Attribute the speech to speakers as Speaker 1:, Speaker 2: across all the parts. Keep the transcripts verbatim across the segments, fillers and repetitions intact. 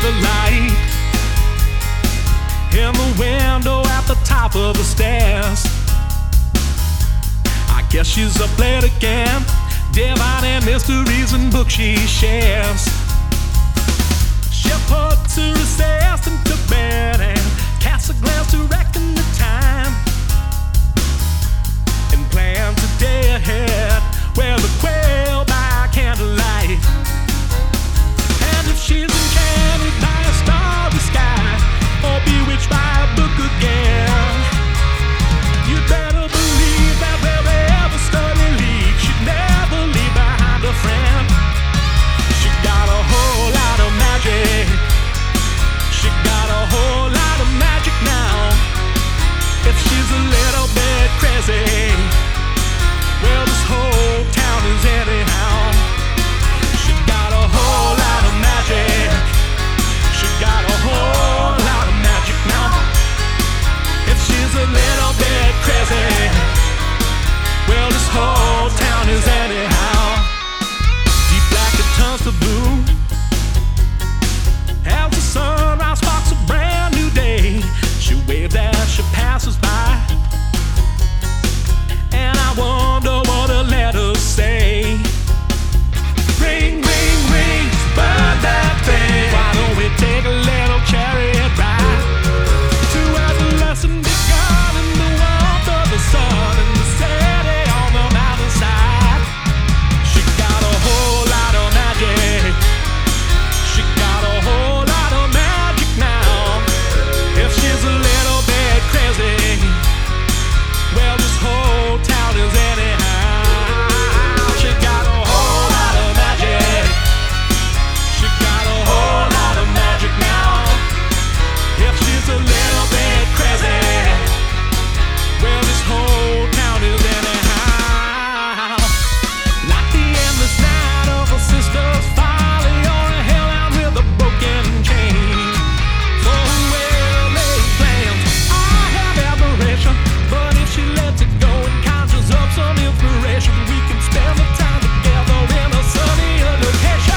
Speaker 1: the light in the window at the top of the stairs. I guess she's up late again, divining mysteries and books she shares. She puts her assistant to bed and casts a glance to reckon the time, and plans a day ahead where the quail by candlelight. And if she's enchanted by a starry sky or bewitched by a book again, you better believe that wherever story leads, she'd never leave behind a friend. She got a whole lot of magic. She got a whole lot of magic now. If she's a little bit crazy, well, this whole town is anyhow. She got a whole lot of magic. She got a whole lot of magic now. If she's a little bit crazy, well, this whole town is anyhow. Deep black it turns to blue as the sunrise sparks a brand new day. She waves as she passes by, and I wonder what her letters say. Ring, ring, ring, burn that thing. Why don't we take a little chariot ride to where the lesson begun in the warmth of the sun and the city on the mountainside? She got a whole lot of magic. She got a whole lot of magic now. If she's a little bit crazy, well, this whole town is anyhow. She got a whole lot of magic. She got a whole lot of magic now. If she's a little bit crazy, well, this whole town is anyhow. Like the endless night of a sister's folly or a hellhound with a broken chain. For well-laid plans, I have admiration, but if she lets it go and conjures up some inspiration, we can spend the time together in a sunnier location.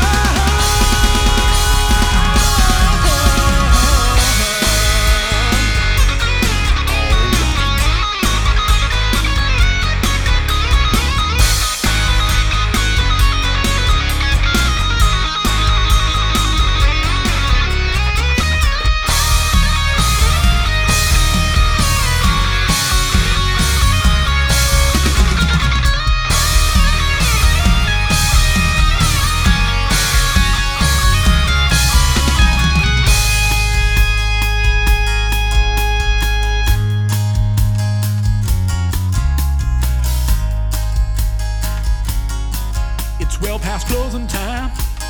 Speaker 1: It's well past closing time,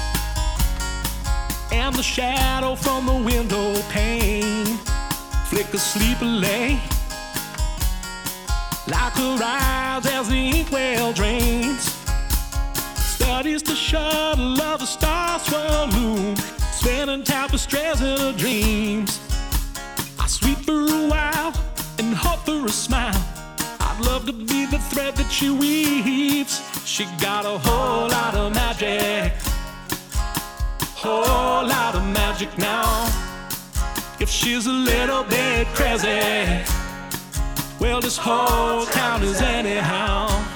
Speaker 1: and the shadow from the window pane flickers sleepily like her eyes as the inkwell drains. Studies to shuttle of a star swirl loom, spinning tapestries in her dreams. I sweep for a while and hope for a smile. I'd love to be the thread that she weaves. She got a whole lot of magic, whole lot of magic now. If she's a little bit crazy, well, this whole town is anyhow.